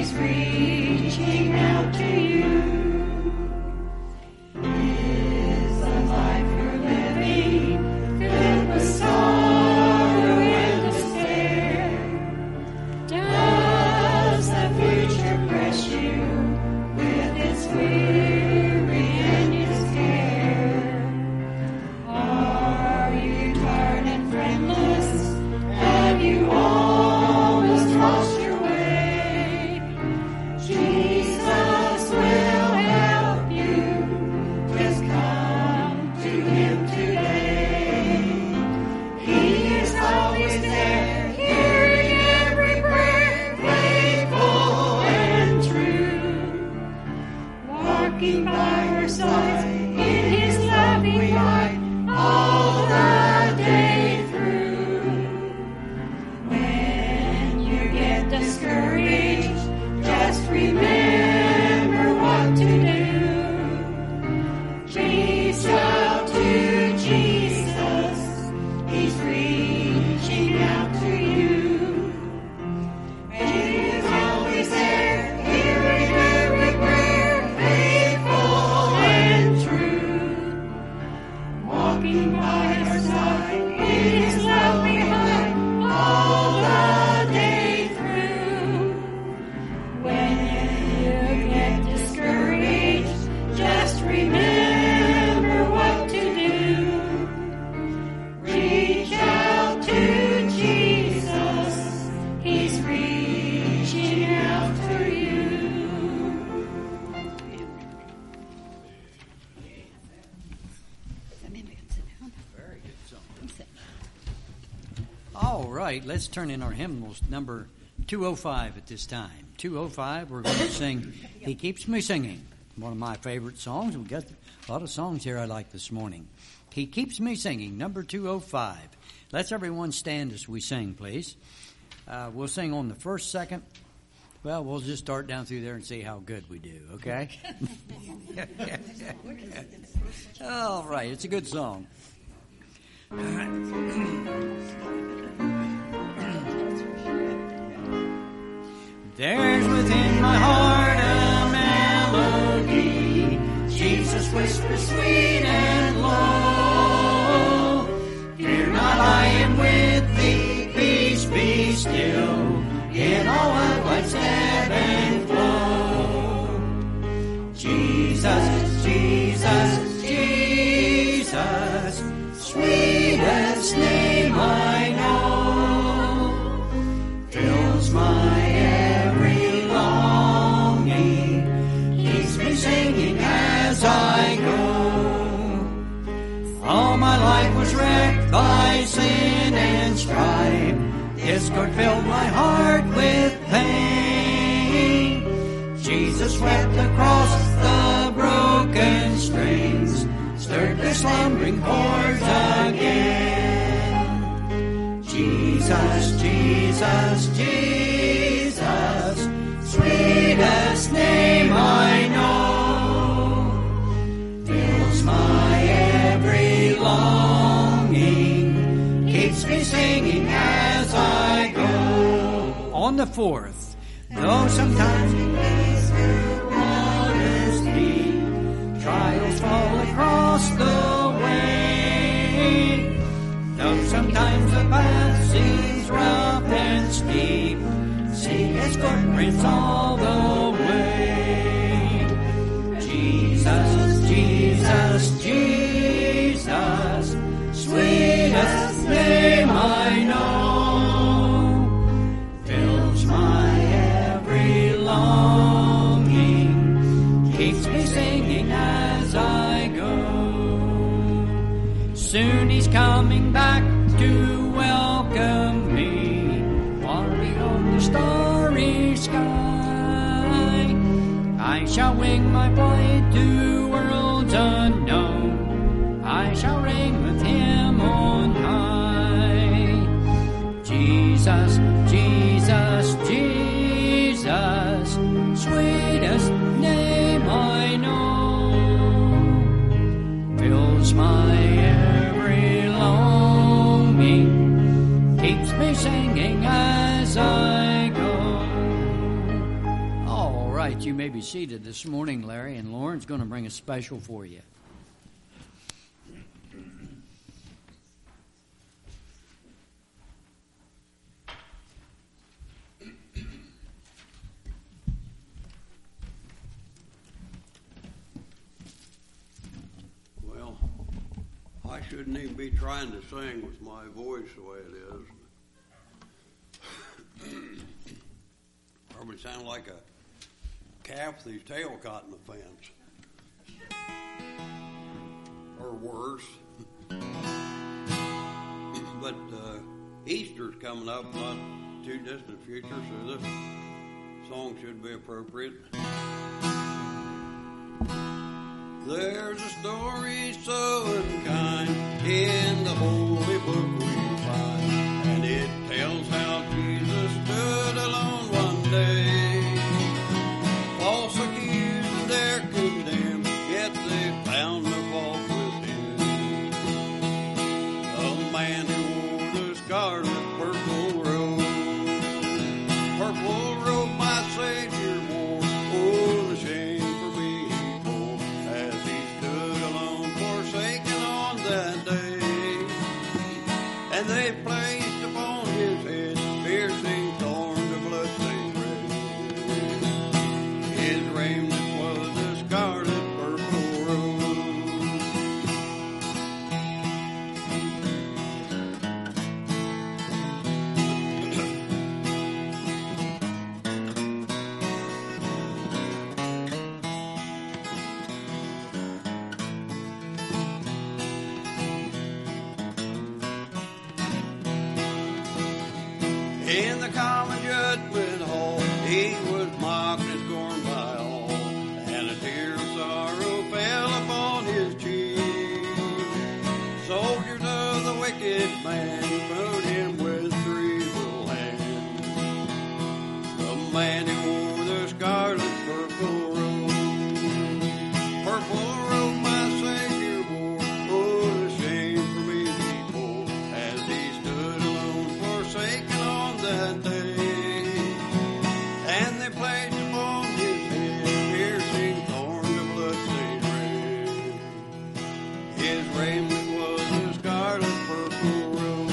He's reaching out to you. Is the life you're living filled with sorrow and despair? Does the future press you with its weary and its care? Are you tired and friendless? Have you almost lost your way? Jesus will help you. Just come to Him today. He is always there, hearing every prayer, faithful and true. Walking by your side in His loving light all the day through. When you get discouraged, just remember what to do. Reach out to Jesus. He's reaching out to you. He's always there, hearing every prayer, faithful and true. Walking by your side in His loving light all the day through. When you get discouraged, just remember what to do. Reach out to Jesus. He's reaching out to you. Very good song. All right, let's turn in our hymnals, number 205 at this time. 205, we're going to sing He Keeps Me Singing, one of my favorite songs. We've got a lot of songs here I like this morning. He Keeps Me Singing, number 205. Let's everyone stand as we sing, please. We'll sing on the first, second. Well, we'll just start down through there and see how good we do, okay? All right, it's a good song. There's within my heart a melody, Jesus whispers sweet and low. Fear not, I am with thee, peace be still, in all of life's ebb and flow. Jesus, Jesus, Jesus, sweetest name I know, fills my every longing, keeps me singing as I go. All my life was wrecked by sin and strife, discord filled my heart with pain. Jesus wept across the broken strings, stirred the slumbering chords again. Jesus, Jesus, Jesus, sweetest name I know, fills my every longing, keeps me singing as I go. On the fourth, though sometimes we pass through waters deep, trials fall across the way. Though sometimes the path seems rough and steep, see His footprints all the way. Jesus, Jesus, Jesus, sweetest name I know, fills my every longing, keeps me singing as I go. Soon He's coming back to welcome me, far beyond the starry sky. I shall wing my flight to worlds unknown, I shall reign with Him on high. Jesus, Jesus, Jesus, sweetest name I know, fills my every longing, keeps me singing as I go. right, you may be seated this morning, Larry, and Lauren's going to bring a special for you. Well, I shouldn't even be trying to sing with my voice the way it is. Probably sound like a calf with his tail caught in the fence. Or worse. But Easter's coming up, not too distant future, so this song should be appropriate. There's a story so unkind in the holy book we find, and it tells how Jesus stood alone one day. False accused and they're condemned, yet they found no fault with him. A man who wore the scarlet purple robe my Savior wore. Oh, the shame for me he bore, as he stood alone, forsaken on that day. And they placed upon his head piercing thorns of blood-stained red. His raiment was a scarlet purple robe. In the common judgment hall, he was mocked and scorned by all, and a tear of sorrow fell upon his cheek. Soldiers of the wicked man smote him with their evil hand. The man who wore the scarlet purple robe my Savior wore. Oh, the shame for me he bore, as he stood alone, forsaken on that day. And they placed upon his head piercing thorns of blood-stained red. His raiment was a scarlet purple robe.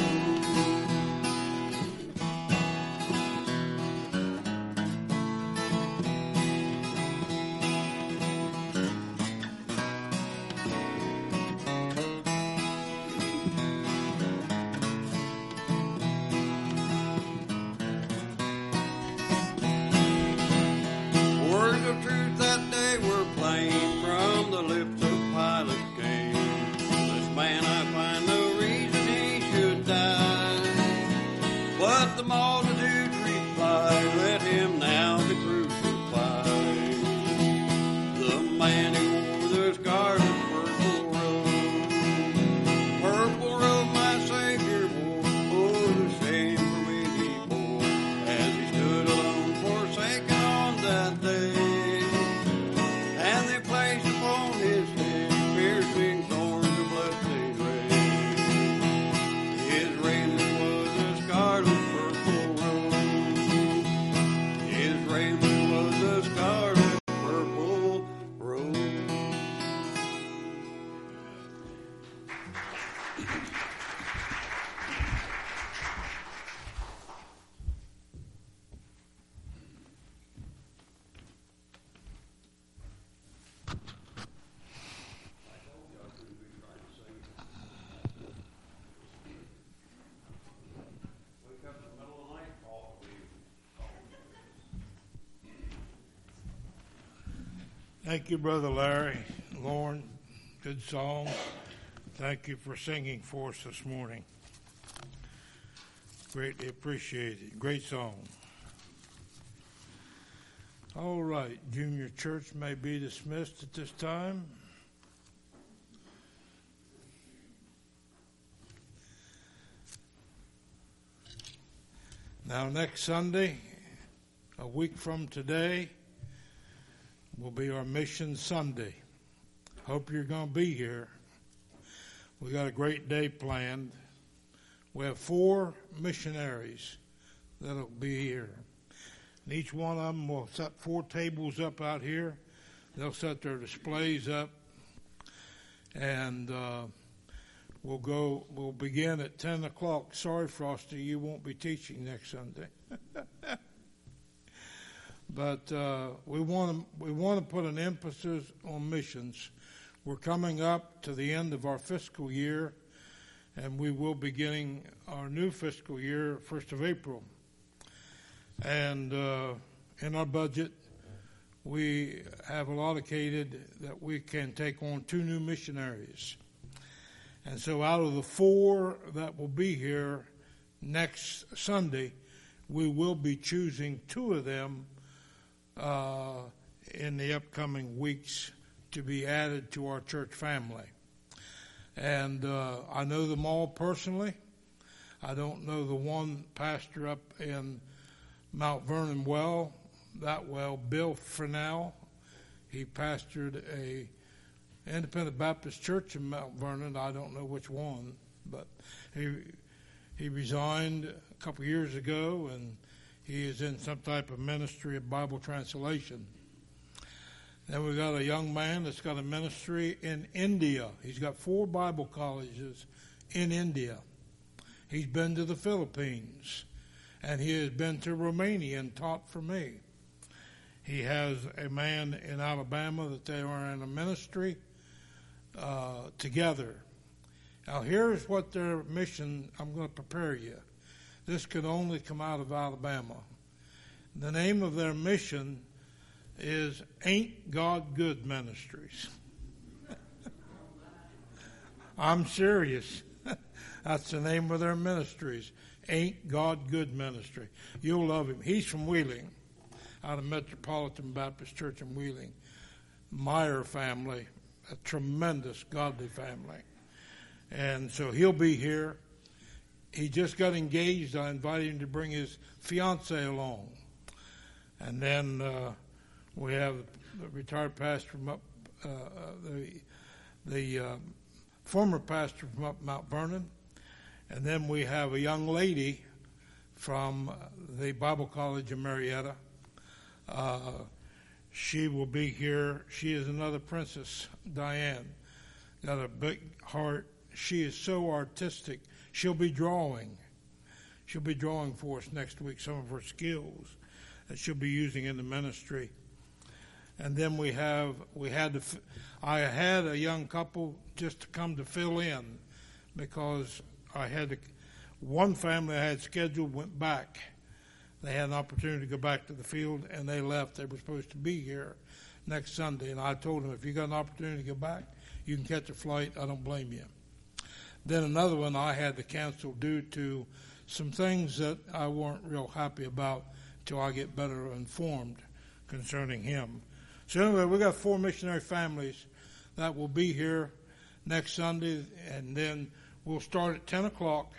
Words of truth that day were plain from the lips of Pilate came. This man I find no reason he should die. But the multitude replied, let him now be crucified. The man who wore the scarlet purple robe my Savior wore. Oh, the shame for me he bore, as he stood alone, forsaken on that day. And they placed upon his head piercing thorns of blood-stained red. His raiment was a scarlet purple robe. His raiment was a scarlet purple robe. Thank you, Brother Larry. Lauren, good song. Thank you for singing for us this morning. Greatly appreciated. Great song. All right, Junior Church may be dismissed at this time. Now, next Sunday, a week from today, will be our Mission Sunday. Hope you're going to be here. We got a great day planned. We have 4 missionaries that'll be here. And each one of them will set 4 tables up out here. They'll set their displays up. And we'll begin at 10 o'clock. Sorry, Frosty, you won't be teaching next Sunday. But we want to put an emphasis on missions. We're coming up to the end of our fiscal year, and we will be beginning our new fiscal year 1st of April. And in our budget, we have allocated that we can take on 2 new missionaries. And so out of the 4 that will be here next Sunday, we will be choosing 2 of them in the upcoming weeks to be added to our church family. And I know them all personally. I don't know the one pastor up in Mount Vernon that well, Bill Fresnel. He pastored a Independent Baptist church in Mount Vernon. I don't know which one, but he resigned a couple years ago, and he is in some type of ministry of Bible translation. Then we've got a young man that's got a ministry in India. He's got 4 Bible colleges in India. He's been to the Philippines, and he has been to Romania and taught for me. He has a man in Alabama that they are in a ministry together. Now, here's what their mission, I'm going to prepare you. This could only come out of Alabama. The name of their mission is Ain't God Good Ministries. I'm serious. That's the name of their ministries. Ain't God Good Ministry. You'll love him. He's from Wheeling, out of Metropolitan Baptist Church in Wheeling. Meyer family, a tremendous godly family. And so he'll be here. He just got engaged. I invited him to bring his fiancée along. And then we have the retired pastor from up, the former pastor from up Mount Vernon. And then we have a young lady from the Bible College in Marietta. She will be here. She is another princess, Diane. Got a big heart. She is so artistic. She'll be drawing. She'll be drawing for us next week some of her skills that she'll be using in the ministry. And then I had a young couple just to come to fill in because one family I had scheduled went back. They had an opportunity to go back to the field, and they left. They were supposed to be here next Sunday, and I told them, if you got an opportunity to go back, you can catch a flight. I don't blame you. Then another one I had to cancel due to some things that I weren't real happy about till I get better informed concerning him. So anyway, we got 4 missionary families that will be here next Sunday, and then we'll start at 10 o'clock.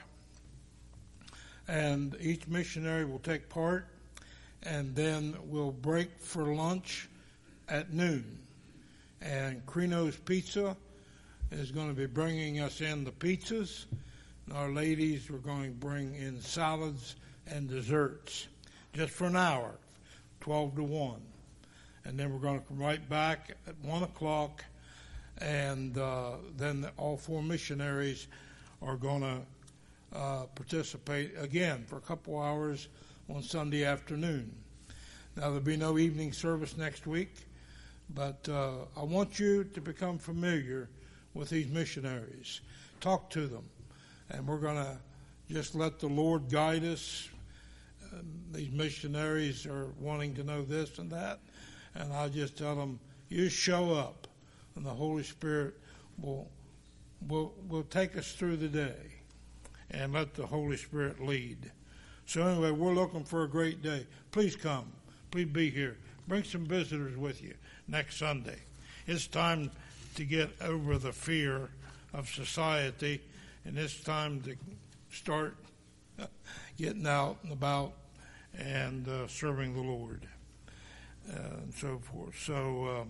And each missionary will take part, and then we'll break for lunch at noon. And Crino's Pizza is going to be bringing us in the pizzas. And our ladies are going to bring in salads and desserts just for an hour, 12 to 1. And then we're going to come right back at 1 o'clock, and then all 4 missionaries are going to participate again for a couple hours on Sunday afternoon. Now, there'll be no evening service next week, but I want you to become familiar with these missionaries. Talk to them, and we're going to just let the Lord guide us. These missionaries are wanting to know this and that, and I just tell them, you show up, and the Holy Spirit will take us through the day. And let the Holy Spirit lead. So anyway, we're looking for a great day. Please come. Please be here. Bring some visitors with you next Sunday. It's time to get over the fear of society, and it's time to start getting out and about and serving the Lord and so forth. So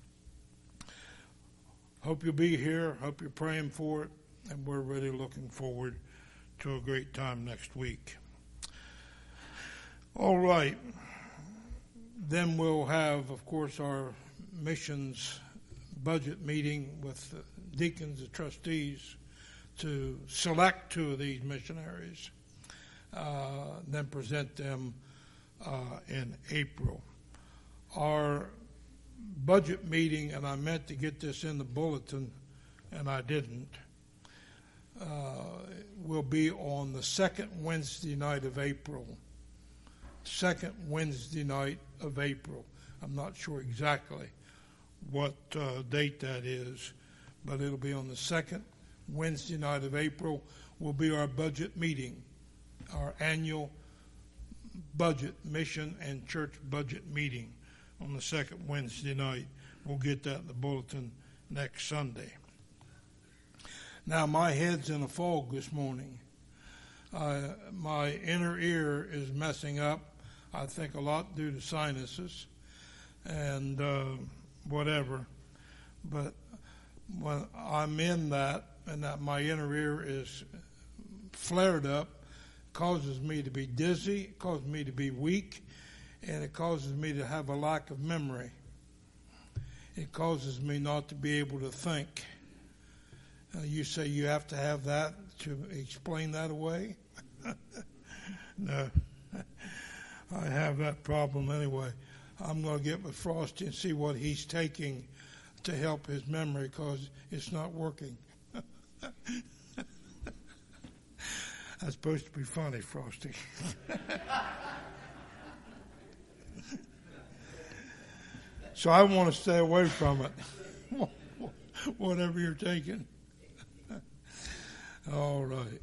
hope you'll be here. Hope you're praying for it, and we're really looking forward to a great time next week. All right. Then we'll have, of course, our missions budget meeting with the deacons and trustees to select 2 of these missionaries, then present them in April. Our budget meeting, and I meant to get this in the bulletin, and I didn't, will be on the second Wednesday night of April. Second Wednesday night of April. I'm not sure exactly what date that is, but it'll be on the second Wednesday night of April will be our budget meeting, our annual budget, mission and church budget meeting on the second Wednesday night. We'll get that in the bulletin next Sunday. Now, my head's in a fog this morning. My inner ear is messing up, I think a lot due to sinuses and whatever. But when I'm in that, and that my inner ear is flared up, it causes me to be dizzy, it causes me to be weak, and it causes me to have a lack of memory. It causes me not to be able to think. You say you have to have that to explain that away? No. I have that problem anyway. I'm going to get with Frosty and see what he's taking to help his memory, because it's not working. That's supposed to be funny, Frosty. So I want to stay away from it, whatever you're taking. All right.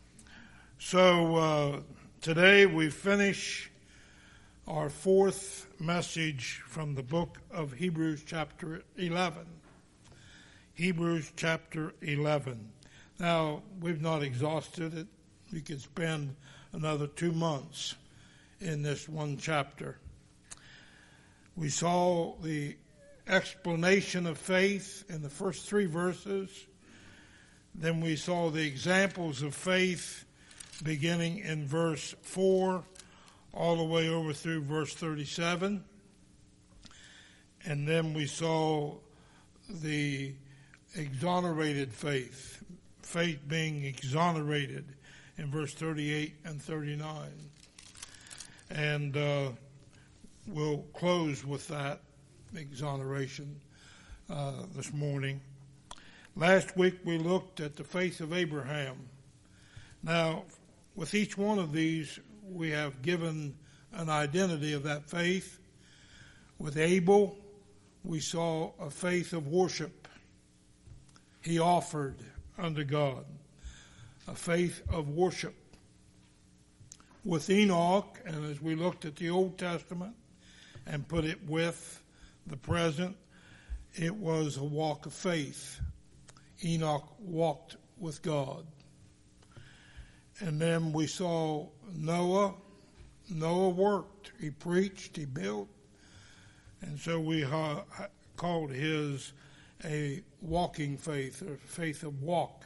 So today we finish our 4th message from the book of Hebrews chapter 11. Hebrews chapter 11. Now, we've not exhausted it. We could spend another 2 months in this one chapter. We saw the explanation of faith in the first 3 verses. Then we saw the examples of faith beginning in verse 4 all the way over through verse 37. And then we saw the exonerated faith, faith being exonerated in verse 38 and 39. And we'll close with that exoneration this morning. Last week we looked at the faith of Abraham. Now, with each one of these, we have given an identity of that faith. With Abel, we saw a faith of worship. He offered unto God a faith of worship. With Enoch, and as we looked at the Old Testament and put it with the present, it was a walk of faith. Enoch walked with God. And then we saw Noah. Noah worked. He preached. He built. And so we called his a walking faith, or faith of walk.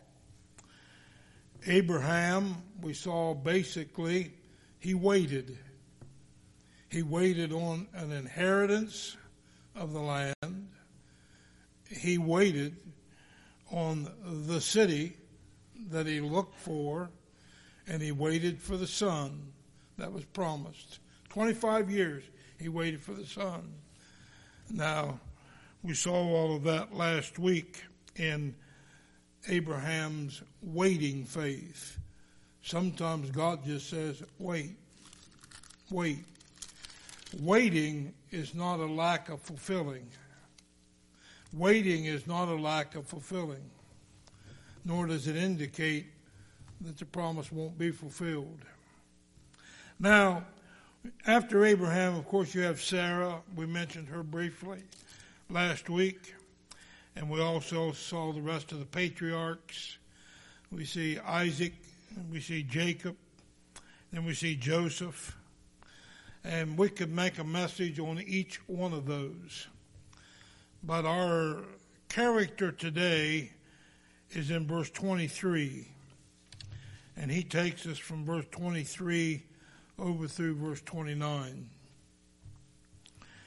Abraham, we saw basically, he waited. He waited on an inheritance of the land. He waited on the city that he looked for, and he waited for the son that was promised. 25 years he waited for the son. Now, we saw all of that last week in Abraham's waiting faith. Sometimes God just says, wait, wait. Waiting is not a lack of fulfilling. Waiting is not a lack of fulfilling, nor does it indicate that the promise won't be fulfilled. Now, after Abraham, of course, you have Sarah. We mentioned her briefly last week. And we also saw the rest of the patriarchs. We see Isaac, we see Jacob, then we see Joseph. And we could make a message on each one of those. But our character today is in verse 23. And he takes us from verse 23 over through verse 29.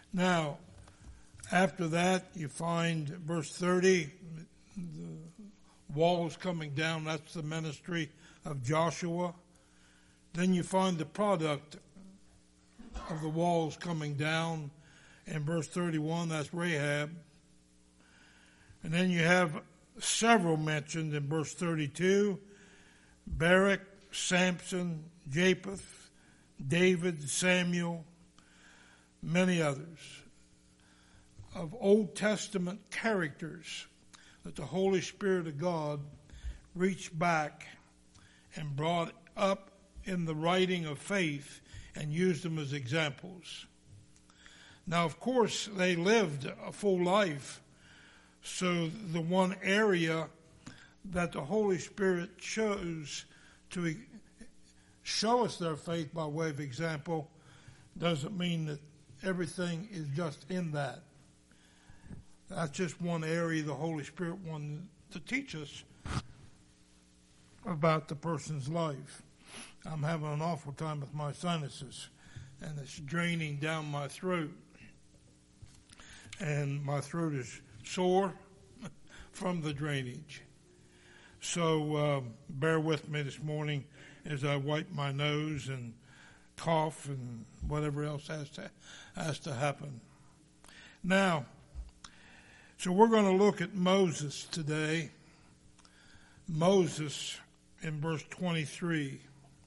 Now, after that, you find verse 30, the walls coming down. That's the ministry of Joshua. Then you find the product of the walls coming down in verse 31. That's Rahab. And then you have several mentioned in verse 32. Barak, Samson, Japheth, David, Samuel, many others of Old Testament characters that the Holy Spirit of God reached back and brought up in the writing of faith and used them as examples. Now, of course, they lived a full life, so the one area that the Holy Spirit chose to show us their faith by way of example doesn't mean that everything is just in that. That's just one area the Holy Spirit wanted to teach us about the person's life. I'm having an awful time with my sinuses, and it's draining down my throat. And my throat is sore from the drainage. So bear with me this morning as I wipe my nose and cough and whatever else has to happen. Now, so we're going to look at Moses today. Moses in verse 23.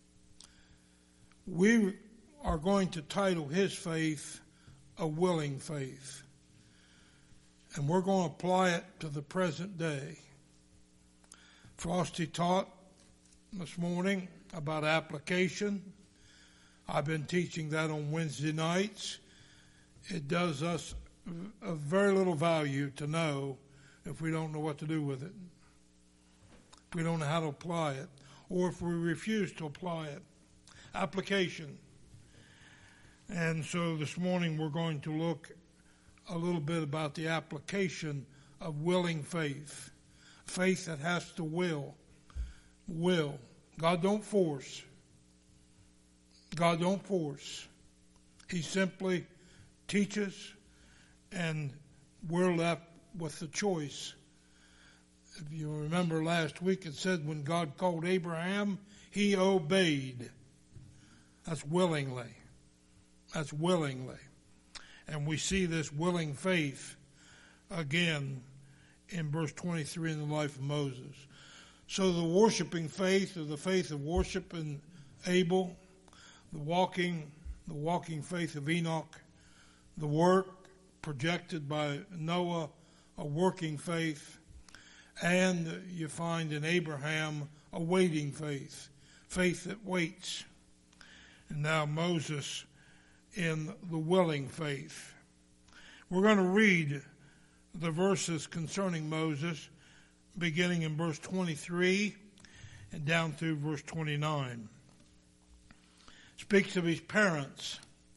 We are going to title his faith a willing faith. And we're going to apply it to the present day. Frosty taught this morning about application. I've been teaching that on Wednesday nights. It does us of very little value to know if we don't know what to do with it, if we don't know how to apply it, or if we refuse to apply it. Application. And so this morning we're going to look a little bit about the application of willing faith. Faith that has to will. Will. God don't force. God don't force. He simply teaches, and we're left with the choice. If you remember last week, it said when God called Abraham, he obeyed. That's willingly. That's willingly. And we see this willing faith again in verse 23 in the life of Moses. So the worshiping faith, or the faith of worship in Abel, the walking faith of Enoch, the work projected by Noah, a working faith, and you find in Abraham a waiting faith, faith that waits. And now Moses in the willing faith. We're going to read the verses concerning Moses, beginning in verse 23 and down through verse 29. Speaks of his parents.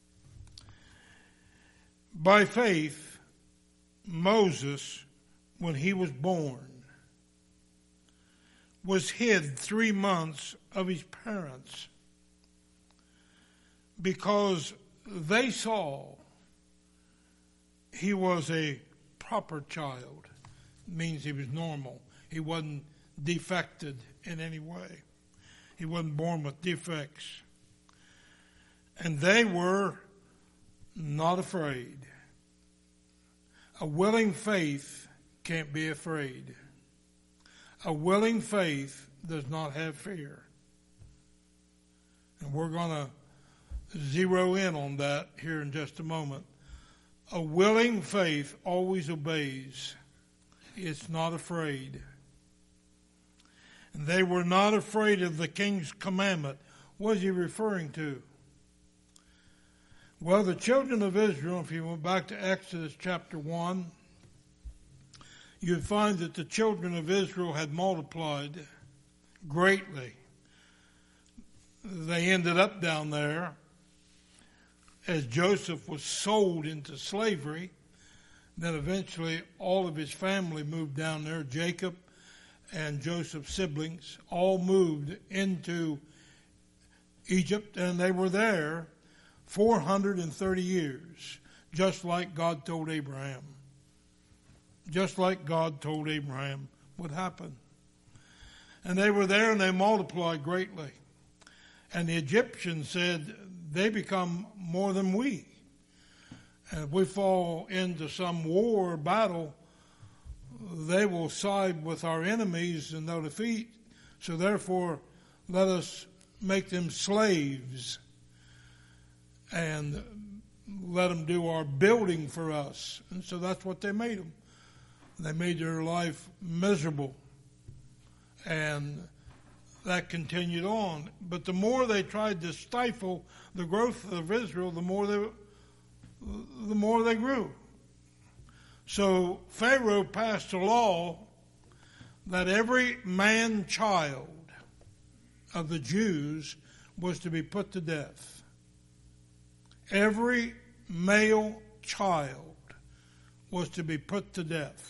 By faith, Moses, when he was born, was hid 3 months of his parents because they saw he was a proper child. It means he was normal. He wasn't defected in any way. He wasn't born with defects. And they were not afraid. A willing faith can't be afraid. A willing faith does not have fear. And we're going to zero in on that here in just a moment. A willing faith always obeys. It's not afraid. And they were not afraid of the king's commandment. What is he referring to? Well, the children of Israel, if you went back to Exodus chapter 1, you'd find that the children of Israel had multiplied greatly. They ended up down there as Joseph was sold into slavery. Then eventually all of his family moved down there. Jacob and Joseph's siblings all moved into Egypt, and they were there 430 years. just like God told Abraham. Just like God told Abraham would happen. And they were there and they multiplied greatly. And the Egyptians said, they become more than we. And if we fall into some war or battle, they will side with our enemies and they'll defeat. So therefore, let us make them slaves and let them do our building for us. And so that's what they made them. They made their life miserable. And that continued on. But the more they tried to stifle the growth of Israel, the more they grew. So Pharaoh passed a law that every man-child of the Jews was to be put to death. Every male child was to be put to death.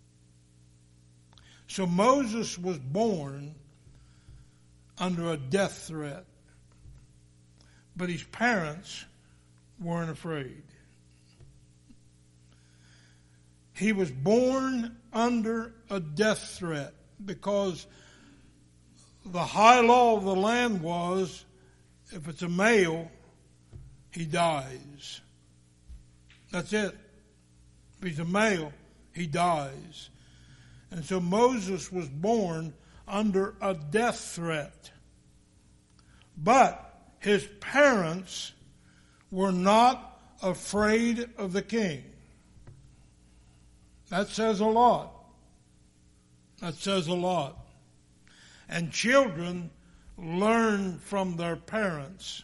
So Moses was born under a death threat, but his parents weren't afraid. He was born under a death threat because the high law of the land was, if it's a male, he dies. That's it. If he's a male, he dies. And so Moses was born under a death threat. But his parents were not afraid of the king. That says a lot. That says a lot. And children learn from their parents.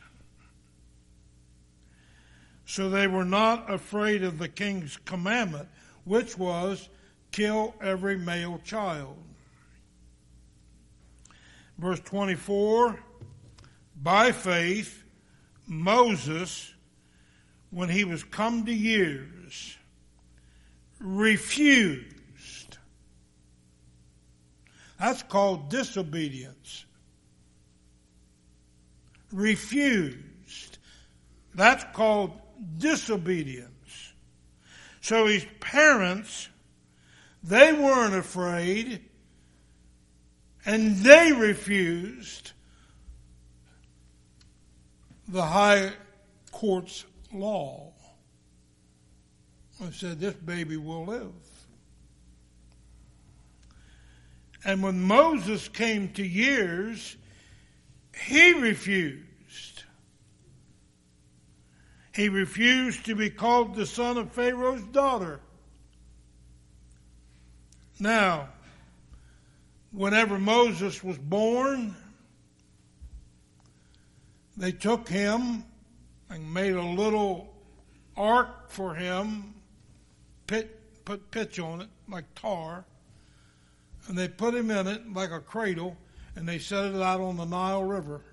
So they were not afraid of the king's commandment, which was kill every male child. Verse 24, by faith, Moses, when he was come to years, refused. That's called disobedience. Refused. That's called disobedience. So his parents, they weren't afraid, and they refused the high court's law. I said, this baby will live. And when Moses came to years, he refused. He refused to be called the son of Pharaoh's daughter. Now, whenever Moses was born, they took him and made a little ark for him, put pitch on it like tar, and they put him in it like a cradle, and they set it out on the Nile River.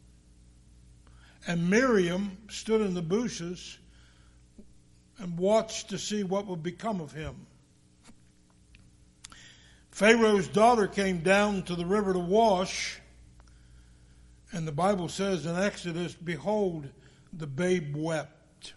And Miriam stood in the bushes and watched to see what would become of him. Pharaoh's daughter came down to the river to wash, and the Bible says in Exodus, behold, the babe wept.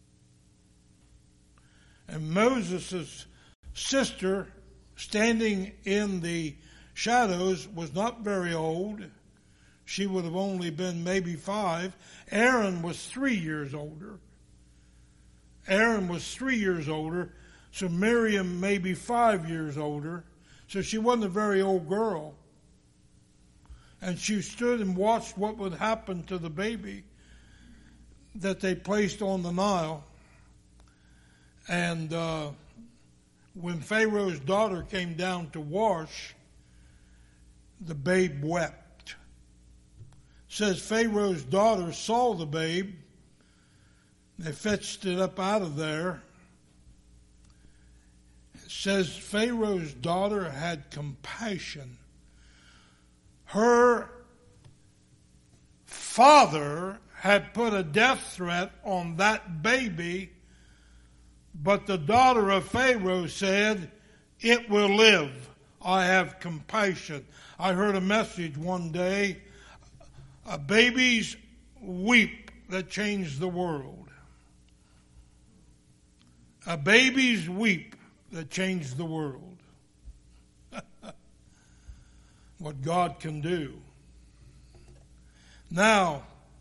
And Moses' sister, standing in the shadows, was not very old. She would have only been maybe 5. Aaron was 3 years older. Aaron was 3 years older, so Miriam maybe 5 years older. So she wasn't a very old girl. And she stood and watched what would happen to the baby that they placed on the Nile. And when Pharaoh's daughter came down to wash, the babe wept. It says Pharaoh's daughter saw the babe. They fetched it up out of there. It says Pharaoh's daughter had compassion. Her father had put a death threat on that baby, but the daughter of Pharaoh said, it will live. I have compassion. I heard a message one day, babies weep that change the world. A baby's weep that changed the world. What God can do. Now,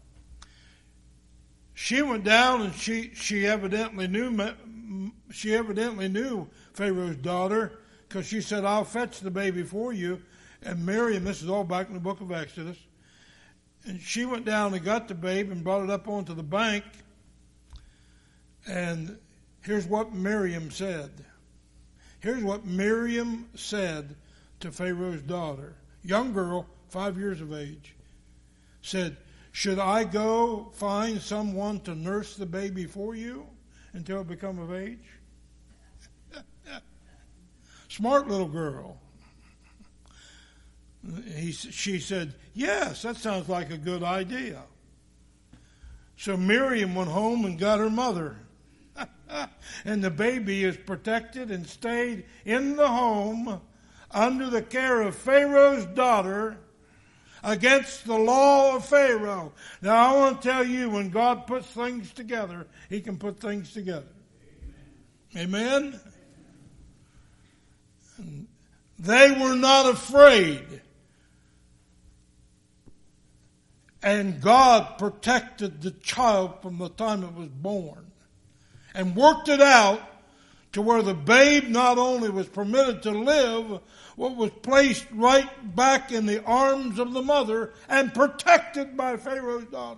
she went down and she evidently knew Pharaoh's daughter, because she said, I'll fetch the baby for you. And Miriam, this is all back in the book of Exodus, and she went down and got the babe and brought it up onto the bank. And here's what Miriam said. Here's what Miriam said to Pharaoh's daughter. Young girl, 5 years of age. Said, should I go find someone to nurse the baby for you until it become of age? Smart little girl. She said, yes, that sounds like a good idea. So Miriam went home and got her mother. And the baby is protected and stayed in the home under the care of Pharaoh's daughter against the law of Pharaoh. Now I want to tell you, when God puts things together, He can put things together. Amen? And they were not afraid. And God protected the child from the time it was born. And worked it out to where the babe not only was permitted to live, but was placed right back in the arms of the mother and protected by Pharaoh's daughter.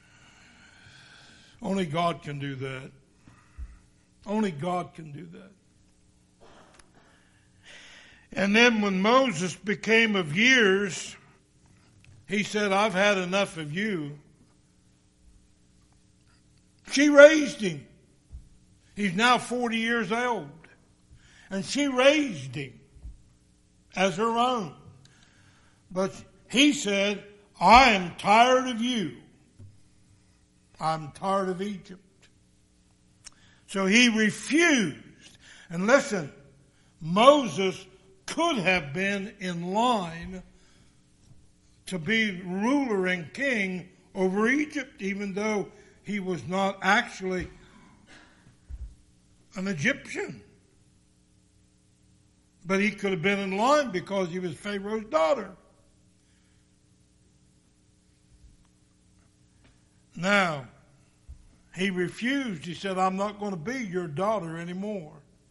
Only God can do that. Only God can do that. And then when Moses became of years, he said, I've had enough of you. She raised him. He's now 40 years old. And she raised him as her own. But he said, I am tired of you. I'm tired of Egypt. So he refused. And listen, Moses could have been in line to be ruler and king over Egypt, even though he was not actually an Egyptian. But he could have been in line because he was Pharaoh's daughter. Now, he refused. He said, I'm not going to be your daughter anymore.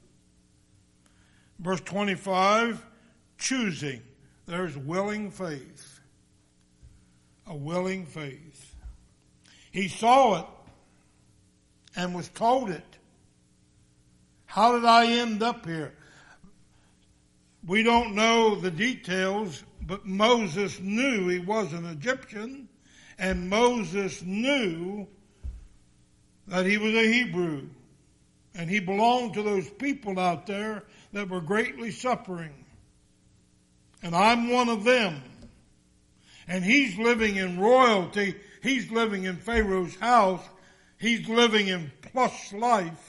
Verse 25, choosing. There's willing faith. A willing faith. He saw it and was told it. How did I end up here? We don't know the details, but Moses knew he was an Egyptian, and Moses knew that he was a Hebrew, and he belonged to those people out there that were greatly suffering. And I'm one of them. And he's living in royalty. He's living in Pharaoh's house. He's living in plush life.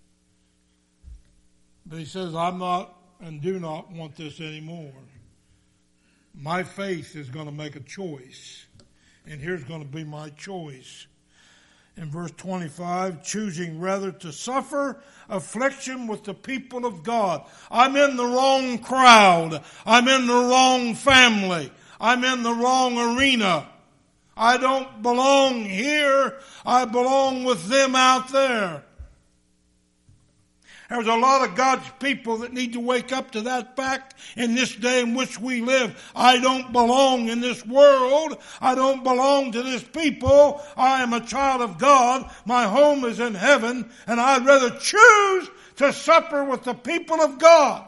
But he says, I'm not and do not want this anymore. My faith is going to make a choice. And here's going to be my choice. In verse 25, choosing rather to suffer affliction with the people of God. I'm in the wrong crowd. I'm in the wrong family. I'm in the wrong arena. I don't belong here. I belong with them out there. There's a lot of God's people that need to wake up to that fact in this day in which we live. I don't belong in this world. I don't belong to this people. I am a child of God. My home is in heaven, and I'd rather choose to suffer with the people of God.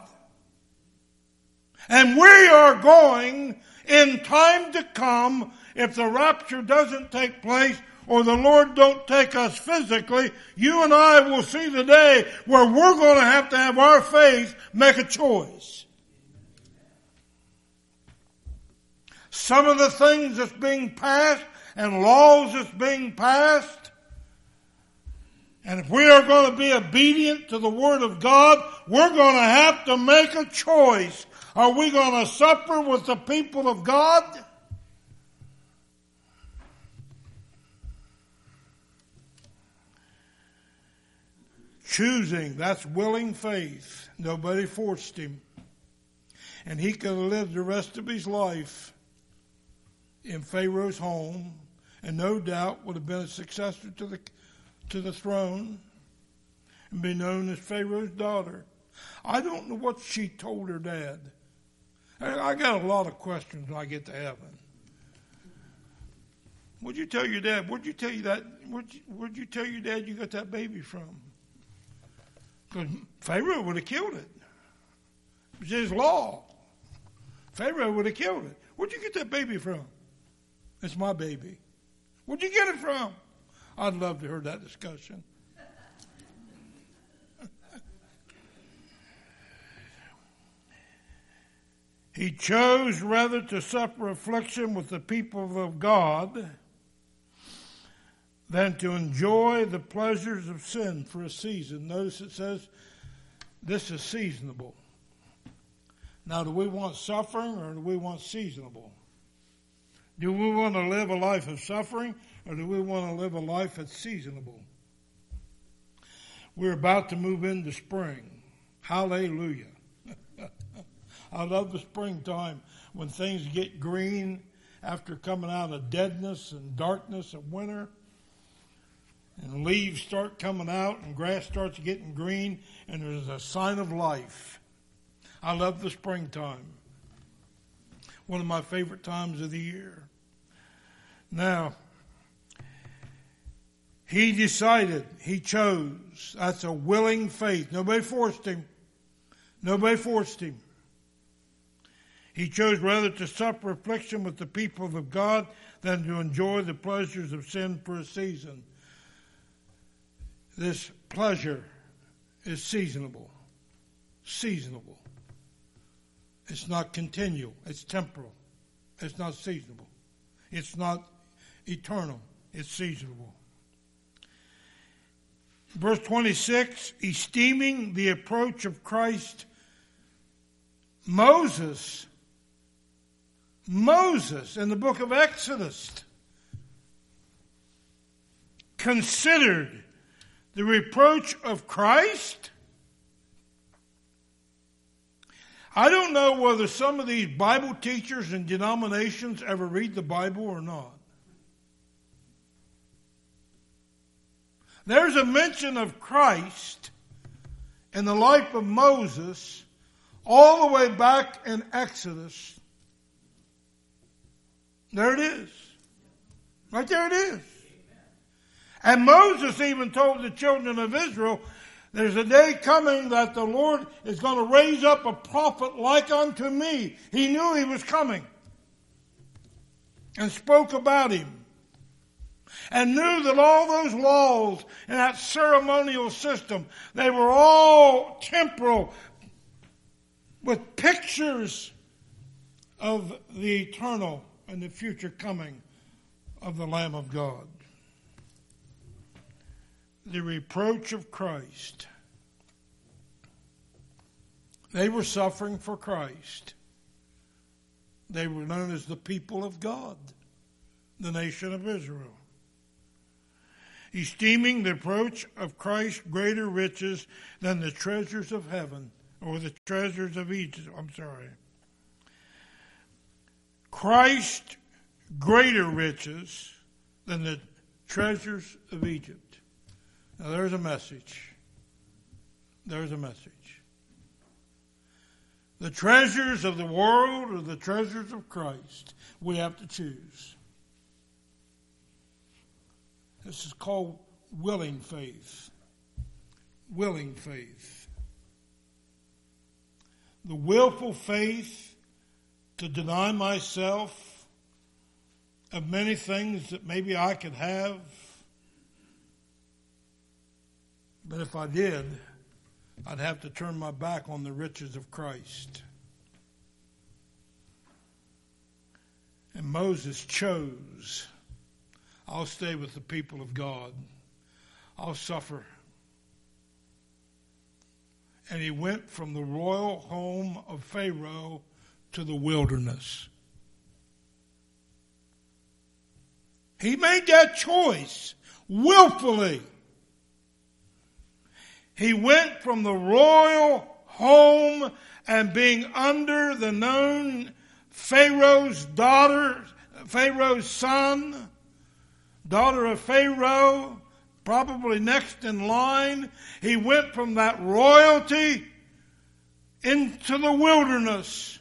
And we are going, in time to come, if the rapture doesn't take place, or the Lord don't take us physically, you and I will see the day where we're going to have our faith make a choice. Some of the things that's being passed and laws that's being passed, and if we are going to be obedient to the Word of God, we're going to have to make a choice. Are we going to suffer with the people of God? choosing. That's willing faith. Nobody forced him. And he could have lived the rest of his life in Pharaoh's home, and no doubt would have been a successor to the throne and be known as Pharaoh's daughter. I don't know what she told her dad. I got a lot of questions when I get to heaven. What'd you tell your dad? Where'd you tell you that? Where'd you tell your dad you got that baby from? Because Pharaoh would have killed it. It was his law. Pharaoh would have killed it. Where'd you get that baby from? It's my baby. Where'd you get it from? I'd love to hear that discussion. He chose rather to suffer affliction with the people of God than to enjoy the pleasures of sin for a season. Notice it says this is seasonable. Now, do we want suffering or do we want seasonable? Do we want to live a life of suffering or do we want to live a life that's seasonable? We're about to move into spring. Hallelujah. I love the springtime when things get green after coming out of deadness and darkness of winter. And leaves start coming out and grass starts getting green and there's a sign of life. I love the springtime. One of my favorite times of the year. Now, he decided, he chose. That's a willing faith. Nobody forced him. Nobody forced him. He chose rather to suffer affliction with the people of God than to enjoy the pleasures of sin for a season. This pleasure is seasonable. Seasonable. It's not continual. It's temporal. It's not seasonable. It's not eternal. It's seasonable. Verse 26, esteeming the approach of Christ, Moses in the book of Exodus considered the reproach of Christ. I don't know whether some of these Bible teachers and denominations ever read the Bible or not. There's a mention of Christ in the life of Moses all the way back in Exodus. There it is. Right there it is. And Moses even told the children of Israel, there's a day coming that the Lord is going to raise up a prophet like unto me. He knew he was coming and spoke about him. And knew that all those laws and that ceremonial system, they were all temporal with pictures of the eternal and the future coming of the Lamb of God. The reproach of Christ. They were suffering for Christ. They were known as the people of God, the nation of Israel. Esteeming the approach of Christ greater riches than the treasures of heaven, or the treasures of Egypt. Christ greater riches than the treasures of Egypt. Now there's a message. There's a message. The treasures of the world or the treasures of Christ. We have to choose. This is called willing faith. Willing faith. The willful faith to deny myself of many things that maybe I could have. But if I did, I'd have to turn my back on the riches of Christ. And Moses chose, I'll stay with the people of God. I'll suffer. And he went from the royal home of Pharaoh to the wilderness. He made that choice willfully. He went from the royal home and being under the known Pharaoh's daughter, Pharaoh's son, daughter of Pharaoh, probably next in line. He went from that royalty into the wilderness.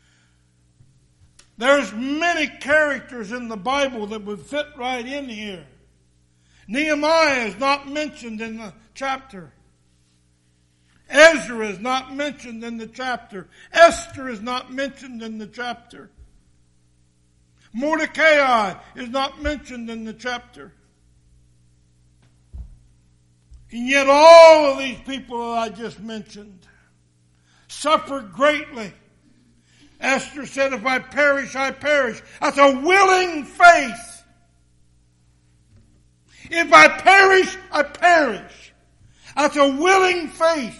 There's many characters in the Bible that would fit right in here. Nehemiah is not mentioned in the chapter. Ezra is not mentioned in the chapter. Esther is not mentioned in the chapter. Mordecai is not mentioned in the chapter. And yet all of these people that I just mentioned suffered greatly. Esther said, if I perish, I perish. That's a willing faith. If I perish, I perish. That's a willing faith.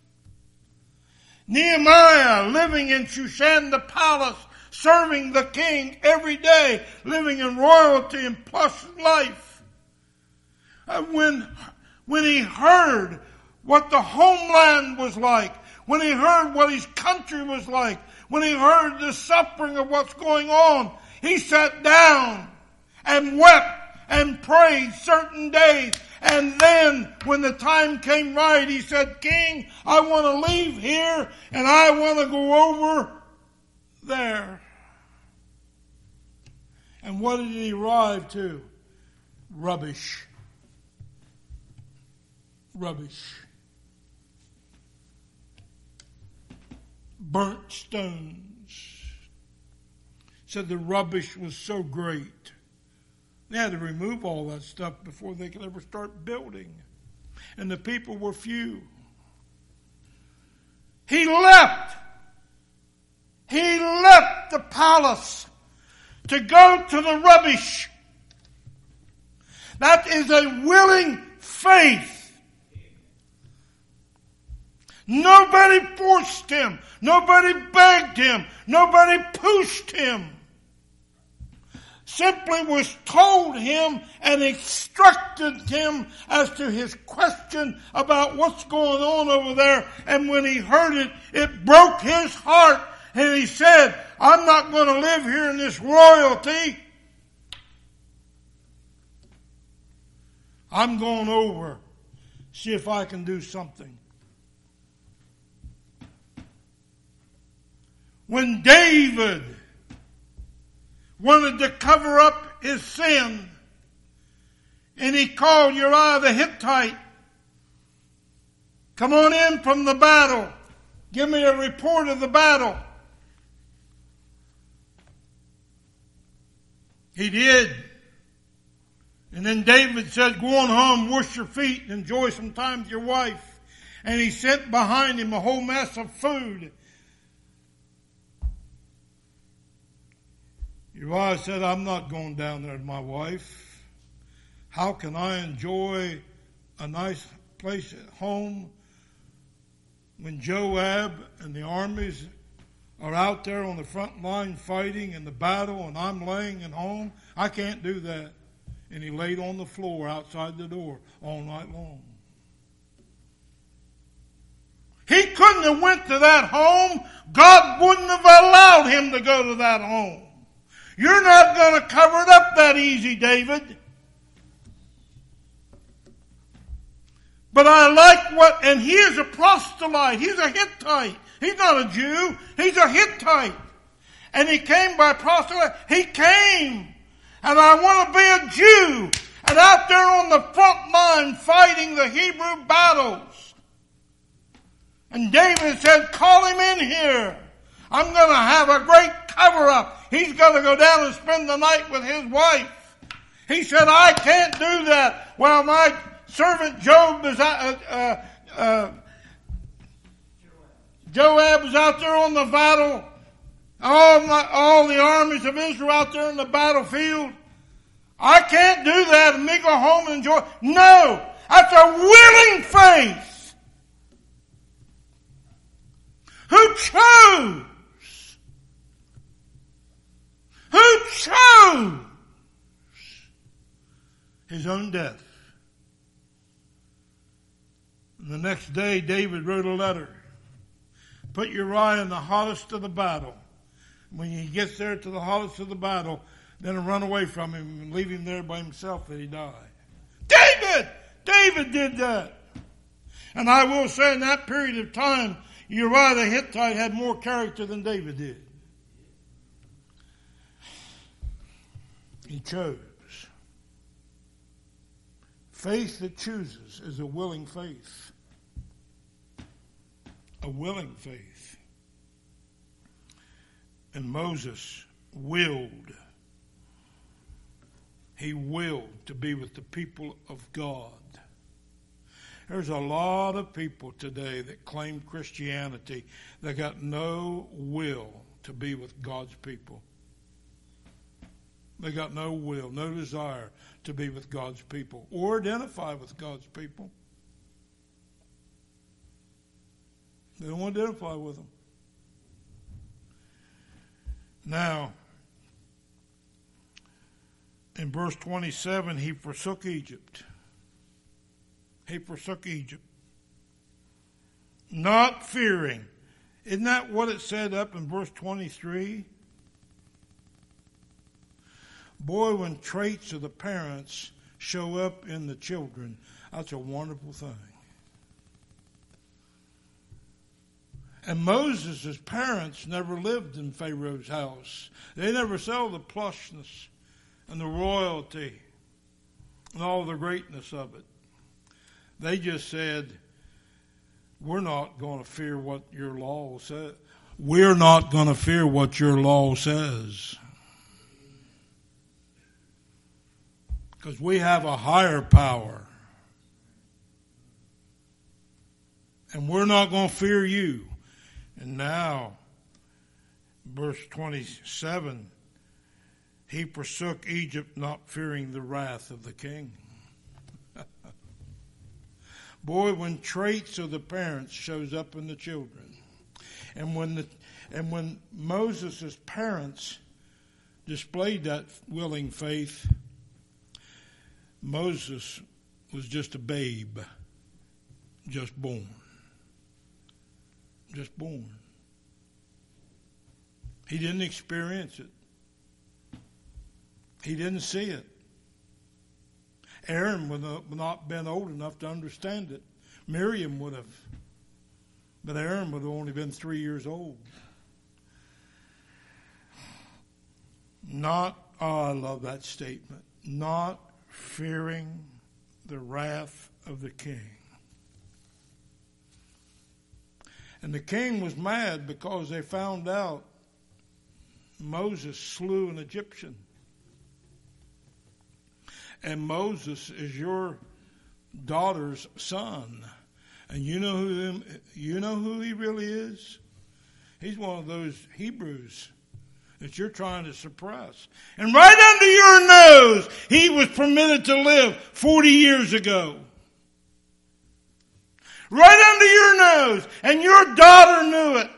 Nehemiah, living in Shushan the palace, serving the king every day, living in royalty and plush life. When he heard what the homeland was like, when he heard what his country was like, when he heard the suffering of what's going on, he sat down and wept and prayed certain days. And then, when the time came right, he said, King, I want to leave here and I want to go over there. And what did he arrive to? Rubbish. Rubbish. Burnt stones. Said the rubbish was so great. They had to remove all that stuff before they could ever start building. And the people were few. He left. He left the palace to go to the rubbish. That is a willing faith. Nobody forced him. Nobody begged him. Nobody pushed him. Simply was told him and instructed him as to his question about what's going on over there. And when he heard it, it broke his heart. And he said, I'm not going to live here in this royalty. I'm going over, see if I can do something. When David wanted to cover up his sin, and he called Uriah the Hittite, come on in from the battle. Give me a report of the battle. He did. And then David said, go on home, wash your feet, and enjoy some time with your wife. And he sent behind him a whole mess of food. Uriah said, I'm not going down there with my wife. How can I enjoy a nice place at home when Joab and the armies are out there on the front line fighting in the battle and I'm laying at home? I can't do that. And he laid on the floor outside the door all night long. He couldn't have went to that home. God wouldn't have allowed him to go to that home. You're not going to cover it up that easy, David. But I like what, and he is a proselyte. He's a Hittite. He's not a Jew. He's a Hittite. And he came by proselyte. He came. And I want to be a Jew. And out there on the front line fighting the Hebrew battles. And David said, call him in here. I'm going to have a great cover-up. He's going to go down and spend the night with his wife. He said, I can't do that while my servant Joab is Joab is out there on the battle. All the armies of Israel out there in the battlefield. I can't do that and me go home and enjoy. No, that's a willing faith. Who chose his own death. And The next day, David wrote a letter. Put Uriah in the hottest of the battle. When he gets there to the hottest of the battle, then run away from him and leave him there by himself that he die. David did that. And I will say in that period of time, Uriah the Hittite had more character than David did. He chose. Faith that chooses is a willing faith. A willing faith. And Moses willed. He willed to be with the people of God. There's a lot of people today that claim Christianity that got no will to be with God's people. They got no will, no desire to be with God's people or identify with God's people. They don't want to identify with them. Now, in verse 27, he forsook Egypt. He forsook Egypt. Not fearing. Isn't that what it said up in verse 23? Boy, when traits of the parents show up in the children, that's a wonderful thing. And Moses' parents never lived in Pharaoh's house. They never saw the plushness and the royalty and all the greatness of it. They just said, we're not going to fear what your law says. We're not going to fear what your law says. Because we have a higher power. And we're not going to fear you. And now, verse 27, he forsook Egypt, not fearing the wrath of the king. Boy, when traits of the parents shows up in the children, and when Moses' parents displayed that willing faith, Moses was just a babe, just born. Just born. He didn't experience it. He didn't see it. Aaron would have not been old enough to understand it. Miriam would have. But Aaron would have only been 3 years old. I love that statement. Not fearing the wrath of the king. And the king was mad because they found out Moses slew an Egyptian. And Moses is your daughter's son. And you know who he really is? He's one of those Hebrews that you're trying to suppress. And right under your nose, he was permitted to live 40 years ago. Right under your nose, and your daughter knew it.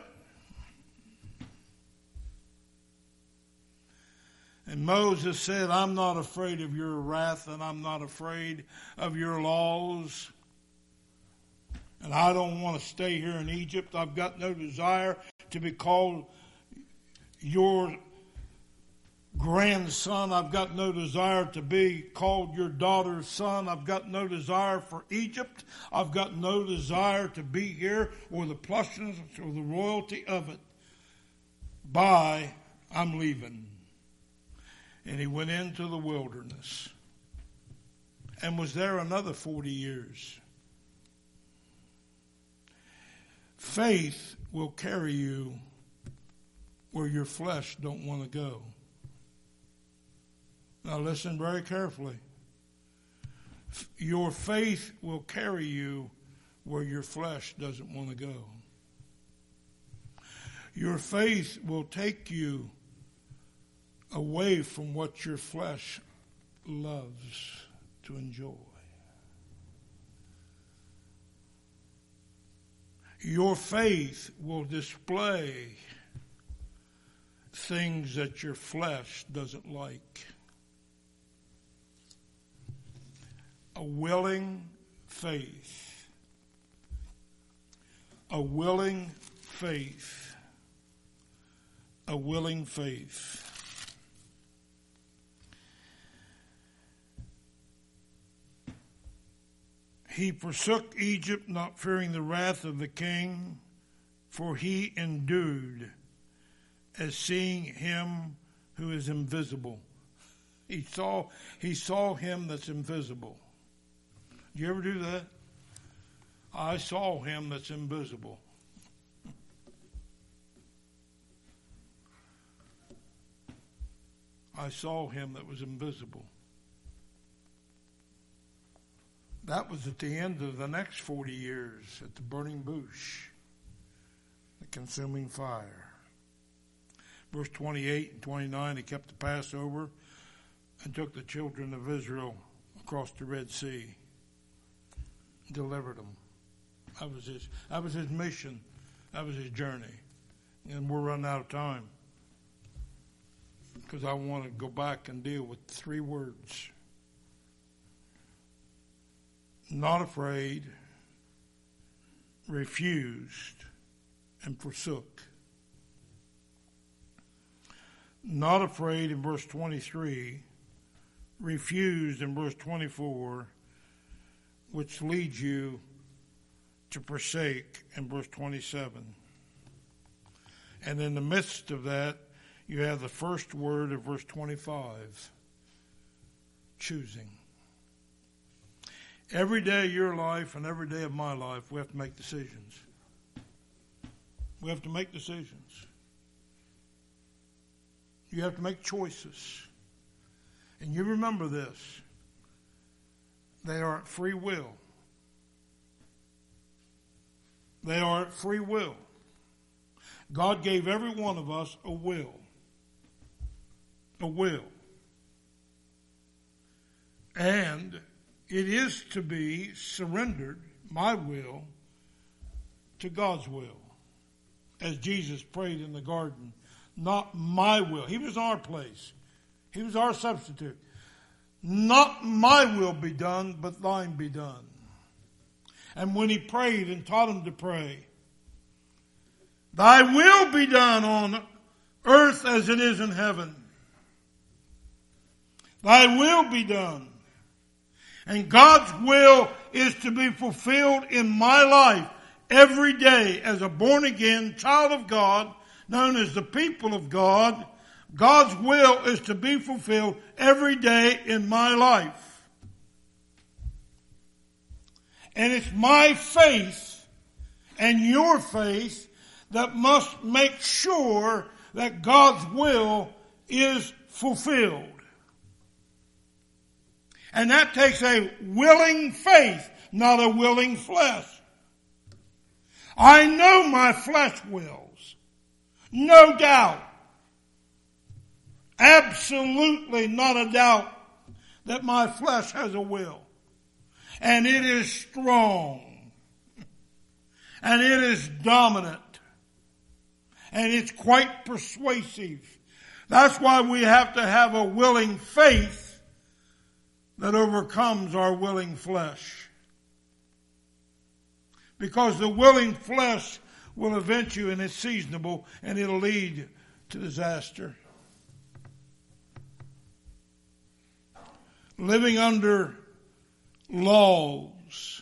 And Moses said, I'm not afraid of your wrath, and I'm not afraid of your laws. And I don't want to stay here in Egypt. I've got no desire to be called your grandson. I've got no desire to be called your daughter's son. I've got no desire for Egypt. I've got no desire to be here or the plushness or the royalty of it. Bye, I'm leaving. And he went into the wilderness and was there another 40 years. Faith will carry you where your flesh don't want to go. Now listen very carefully. Your faith will carry you where your flesh doesn't want to go. Your faith will take you away from what your flesh loves to enjoy. Your faith will display things that your flesh doesn't like. A willing faith a willing faith. A willing faith. He forsook Egypt, not fearing the wrath of the king, for he endured as seeing him who is invisible. He saw him that's invisible. Do you ever do that? I saw him that's invisible. I saw him that was invisible. That was at the end of the next 40 years at the burning bush, the consuming fire. Verse 28 and 29, he kept the Passover and took the children of Israel across the Red Sea, delivered them. That was his mission. That was his journey. And we're running out of time because I want to go back and deal with 3 words. Not afraid, refused, and forsook. Not afraid in verse 23, refused in verse 24, which leads you to forsake in verse 27. And in the midst of that, you have the first word of verse 25, choosing. Every day of your life and every day of my life, we have to make decisions. We have to make decisions. You have to make choices. And you remember this. They are at free will. They are at free will. God gave every one of us a will. A will. And it is to be surrendered, my will, to God's will. As Jesus prayed in the garden, not my will. He was our place. He was our substitute. Not my will be done, but thine be done. And when he prayed and taught him to pray, thy will be done on earth as it is in heaven. Thy will be done. And God's will is to be fulfilled in my life every day as a born-again child of God, known as the people of God. God's will is to be fulfilled every day in my life. And it's my faith and your faith that must make sure that God's will is fulfilled. And that takes a willing faith, not a willing flesh. I know my flesh wills. No doubt. Absolutely not a doubt that my flesh has a will. And it is strong. And it is dominant. And it's quite persuasive. That's why we have to have a willing faith that overcomes our willing flesh. Because the willing flesh will event you and it's seasonable and it'll lead to disaster. Living under laws.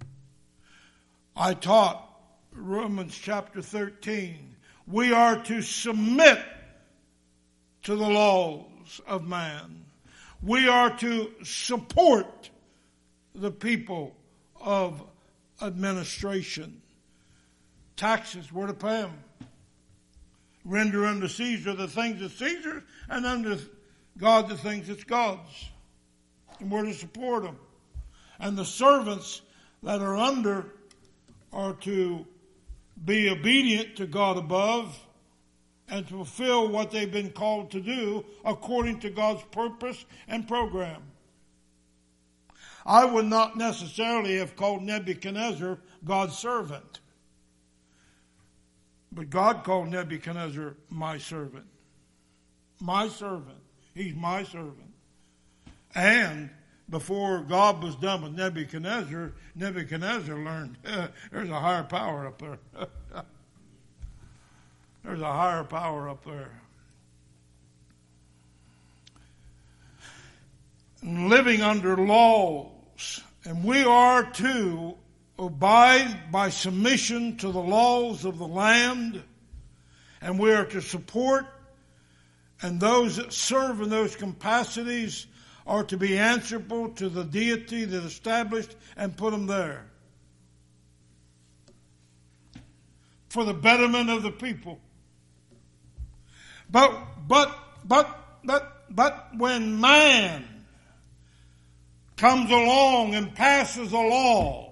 I taught Romans chapter 13. We are to submit to the laws of man. We are to support the people of administration. Taxes, we're to pay them. Render unto Caesar the things of Caesar, and unto God the things that's God's. And we're to support them. And the servants that are under are to be obedient to God above and to fulfill what they've been called to do according to God's purpose and program. I would not necessarily have called Nebuchadnezzar God's servant. But God called Nebuchadnezzar my servant. My servant. He's my servant. And before God was done with Nebuchadnezzar, Nebuchadnezzar learned there's a higher power up there. There's a higher power up there. And living under laws, and we are to abide by submission to the laws of the land, and we are to support, and those that serve in those capacities are to be answerable to the deity that established and put them there for the betterment of the people. But when man comes along and passes a law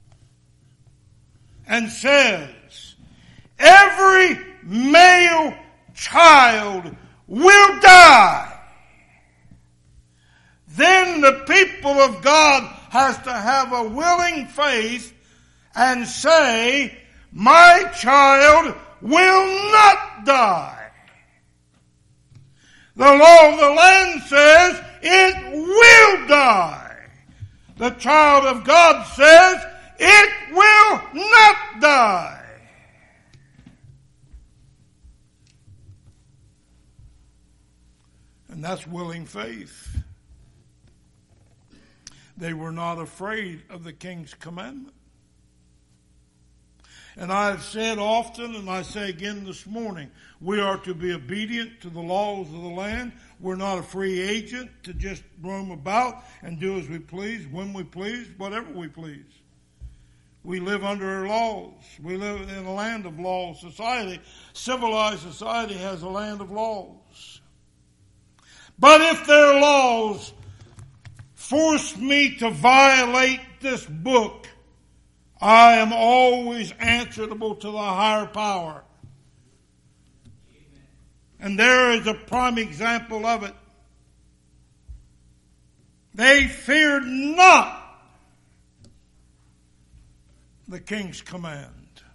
and says, every male child will die, then the people of God has to have a willing faith and say, my child will not die. The law of the land says it will die. The child of God says it will not die. And that's willing faith. They were not afraid of the king's commandment. And I have said often, and I say again this morning, we are to be obedient to the laws of the land. We're not a free agent to just roam about and do as we please, when we please, whatever we please. We live under laws. We live in a land of laws. Society, civilized society, has a land of laws. But if their laws force me to violate this book, I am always answerable to the higher power. And there is a prime example of it. They feared not the king's command.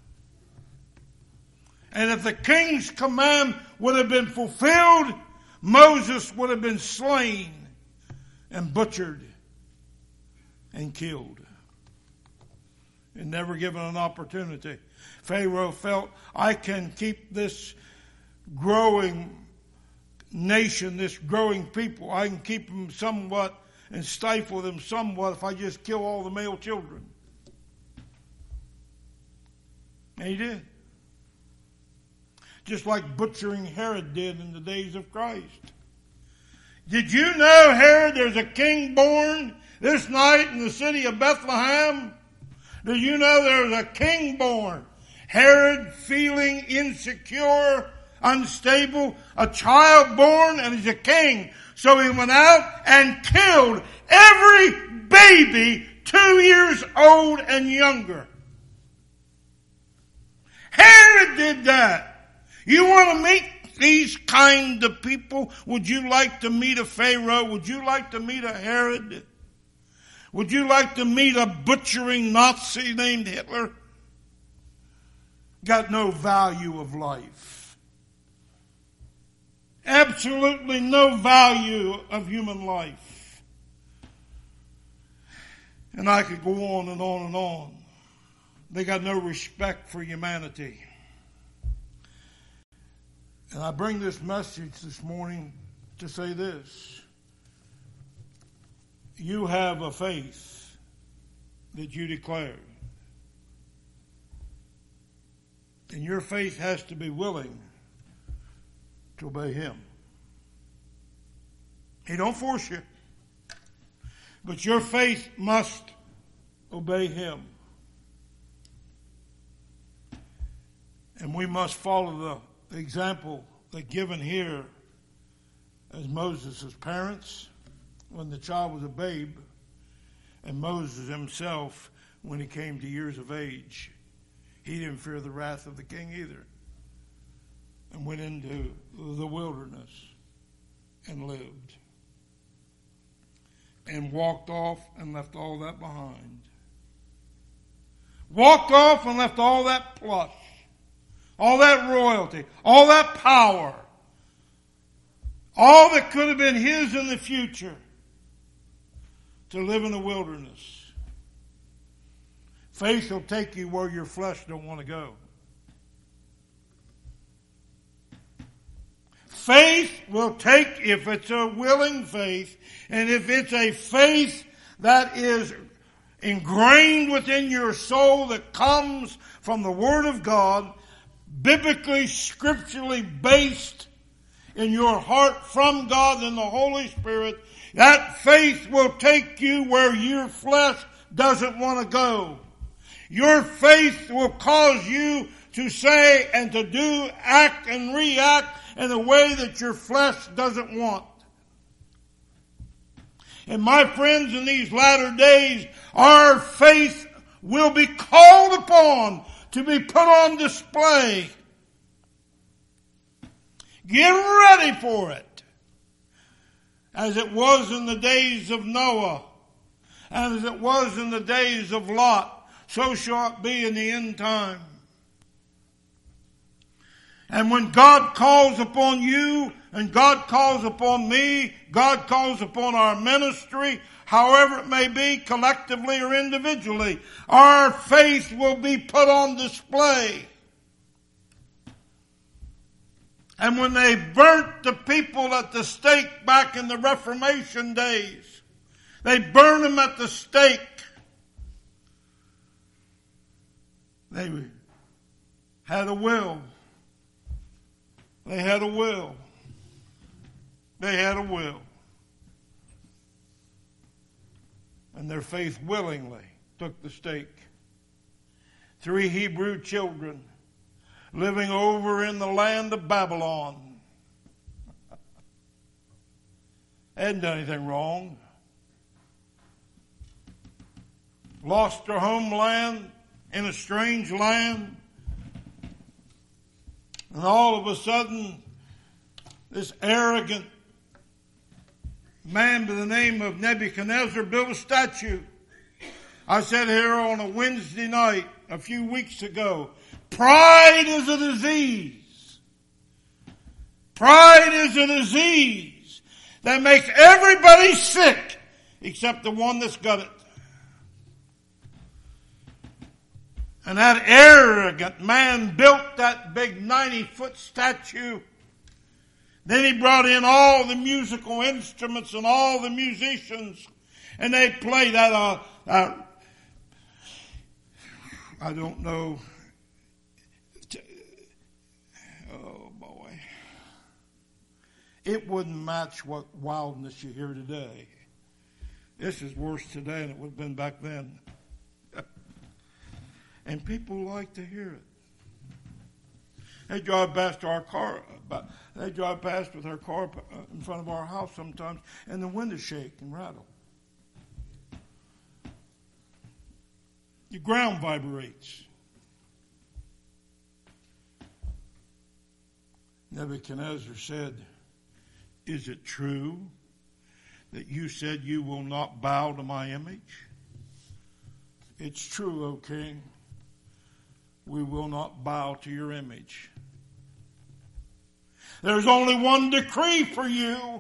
And if the king's command would have been fulfilled, Moses would have been slain and butchered and killed and never given an opportunity. Pharaoh felt, I can keep this growing nation, this growing people, I can keep them somewhat and stifle them somewhat if I just kill all the male children. And he did. Just like butchering Herod did in the days of Christ. Did you know, Herod, there's a king born this night in the city of Bethlehem? Did you know there's a king born? Herod, feeling insecure, unstable, a child born, and he's a king. So he went out and killed every baby 2 years old and younger. Herod did that. You want to meet these kind of people? Would you like to meet a Pharaoh? Would you like to meet a Herod? Would you like to meet a butchering Nazi named Hitler? Got no value of life. Absolutely no value of human life. And I could go on and on and on. They got no respect for humanity. And I bring this message this morning to say this. You have a faith that you declare. And your faith has to be willing to obey Him. He don't force you. But your faith must obey Him. And we must follow the example that given here as Moses' parents when the child was a babe, and Moses himself when he came to years of age. He didn't fear the wrath of the king either, and went into the wilderness and lived and walked off and left all that behind. Walked off and left all that plush, all that royalty, all that power, all that could have been his in the future, to live in the wilderness. Faith will take you where your flesh don't want to go. Faith will take, if it's a willing faith, and if it's a faith that is ingrained within your soul that comes from the Word of God, biblically, scripturally based in your heart from God and the Holy Spirit, that faith will take you where your flesh doesn't want to go. Your faith will cause you to say and to do, act and react in a way that your flesh doesn't want. And my friends, in these latter days, our faith will be called upon to be put on display. Get ready for it. As it was in the days of Noah, and as it was in the days of Lot, so shall it be in the end time. And when God calls upon you, and God calls upon me, God calls upon our ministry, however it may be, collectively or individually, our faith will be put on display. And when they burnt the people at the stake back in the Reformation days, they burned them at the stake. They had a will. They had a will. They had a will. And their faith willingly took the stake. 3 Hebrew children living over in the land of Babylon. Hadn't done anything wrong. Lost their homeland in a strange land. And all of a sudden, this arrogant man by the name of Nebuchadnezzar built a statue. I said here on a Wednesday night a few weeks ago, pride is a disease. Pride is a disease that makes everybody sick except the one that's got it. And that arrogant man built that big 90-foot statue. Then he brought in all the musical instruments and all the musicians. And they played that, I don't know. Oh, boy. It wouldn't match what wildness you hear today. This is worse today than it would have been back then. And people like to hear it. They drive past our car. They drive past with their car in front of our house sometimes, and the windows shake and rattle. The ground vibrates. Nebuchadnezzar said, "Is it true that you said you will not bow to my image?" It's true, O king. We will not bow to your image. There's only one decree for you.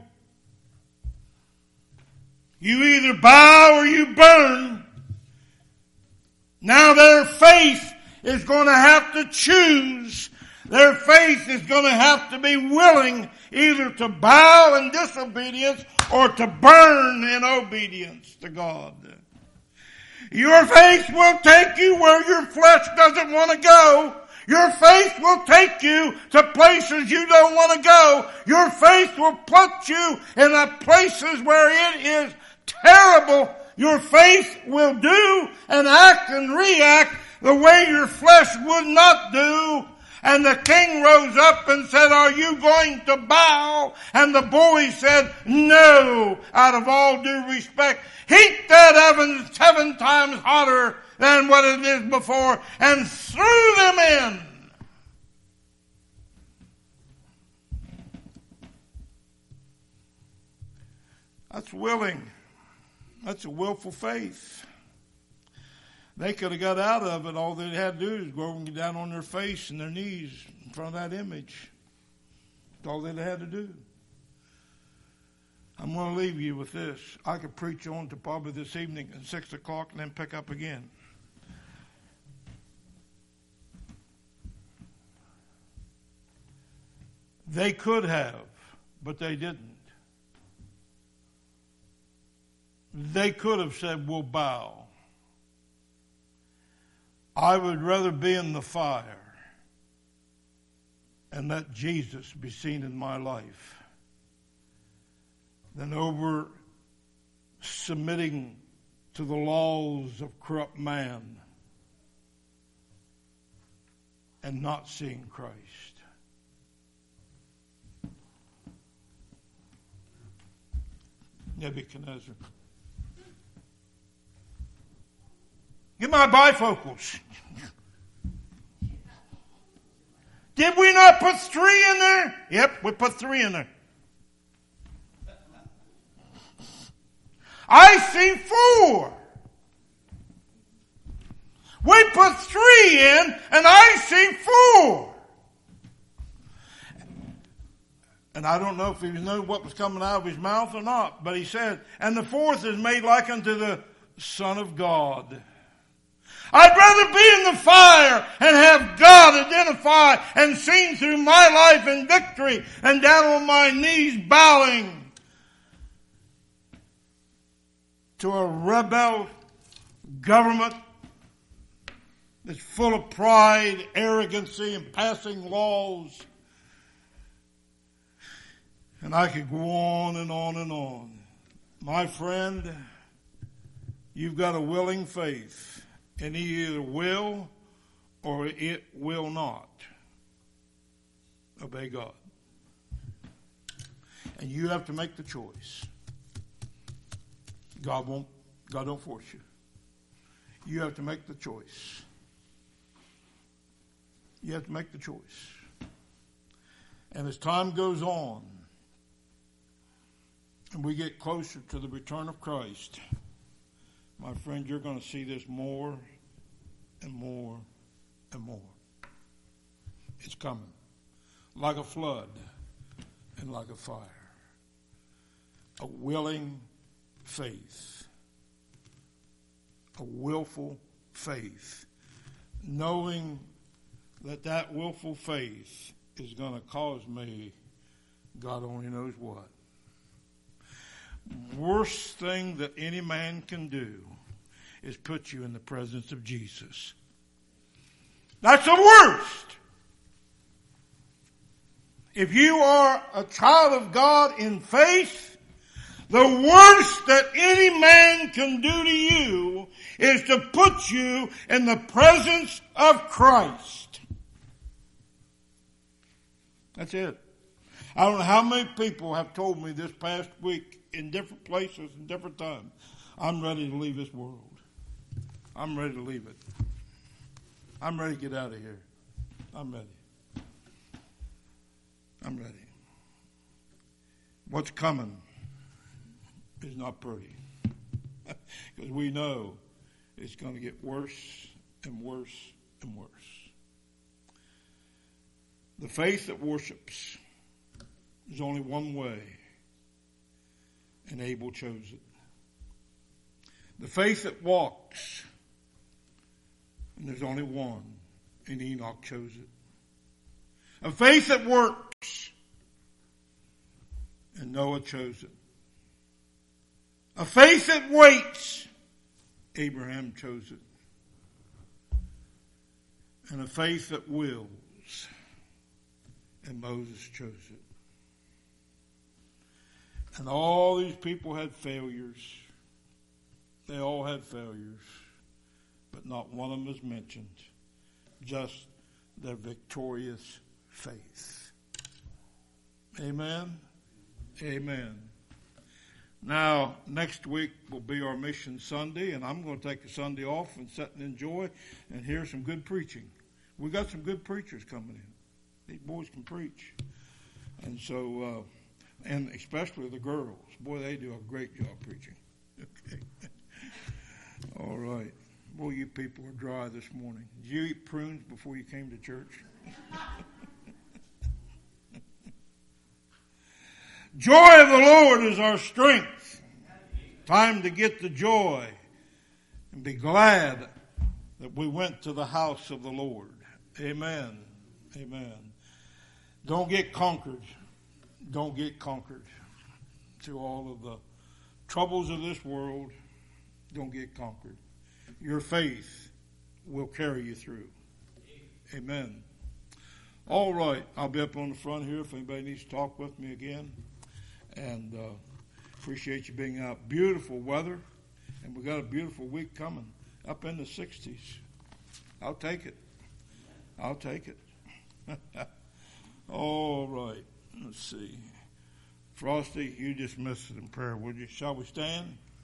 You either bow or you burn. Now their faith is going to have to choose. Their faith is going to have to be willing either to bow in disobedience or to burn in obedience to God. Your faith will take you where your flesh doesn't want to go. Your faith will take you to places you don't want to go. Your faith will put you in the places where it is terrible. Your faith will do and act and react the way your flesh would not do. And the king rose up and said, "Are you going to bow?" And the boy said, "No," out of all due respect. Heat that oven 7 times hotter than what it is before and threw them in. That's willing. That's a willful faith. They could have got out of it. All they had to do is go and get down on their face and their knees in front of that image. That's all they had to do. I'm going to leave you with this. I could preach on to probably this evening at 6 o'clock and then pick up again. They could have, but they didn't. They could have said, we'll bow. I would rather be in the fire and let Jesus be seen in my life than over submitting to the laws of corrupt man and not seeing Christ. Nebuchadnezzar. Get my bifocals. Did we not put 3 in there? Yep, we put 3 in there. I see 4. We put 3 in, and I see 4. And I don't know if he knew what was coming out of his mouth or not, but he said, and the 4th is made like unto the Son of God. I'd rather be in the fire and have God identified and seen through my life in victory and down on my knees bowing to a rebel government that's full of pride, arrogancy, and passing laws. And I could go on and on and on. My friend, you've got a willing faith. And it either will or it will not obey God. And you have to make the choice. God don't force you. You have to make the choice. You have to make the choice. And as time goes on, and we get closer to the return of Christ, my friend, you're going to see this more and more and more. It's coming. Like a flood and like a fire. A willing faith. A willful faith. Knowing that willful faith is going to cause me, God only knows what. Worst thing that any man can do is put you in the presence of Jesus. That's the worst. If you are a child of God in faith, the worst that any man can do to you is to put you in the presence of Christ. That's it. I don't know how many people have told me this past week in different places and different times, I'm ready to leave this world. I'm ready to leave it. I'm ready to get out of here. I'm ready. I'm ready. What's coming is not pretty. Because we know it's going to get worse and worse and worse. The faith that worships, there's only one way, and Abel chose it. The faith that walks, and there's only one, and Enoch chose it. A faith that works, and Noah chose it. A faith that waits, Abraham chose it. And a faith that wills, and Moses chose it. And all these people had failures. They all had failures. But not one of them is mentioned. Just their victorious faith. Amen? Amen. Now, next week will be our Mission Sunday, and I'm going to take a Sunday off and sit and enjoy and hear some good preaching. We got some good preachers coming in. These boys can preach. And so, and especially the girls. Boy, they do a great job preaching. Okay. All right. Boy, you people are dry this morning. Did you eat prunes before you came to church? Joy of the Lord is our strength. Time to get the joy and be glad that we went to the house of the Lord. Amen. Amen. Don't get conquered. Don't get conquered through all of the troubles of this world. Don't get conquered. Your faith will carry you through. Amen. All right. I'll be up on the front here if anybody needs to talk with me again. And appreciate you being out. Beautiful weather. And we got a beautiful week coming. Up in the 60s. I'll take it. I'll take it. All right. Let's see. Frosty, you just missed it in prayer, would you? Shall we stand?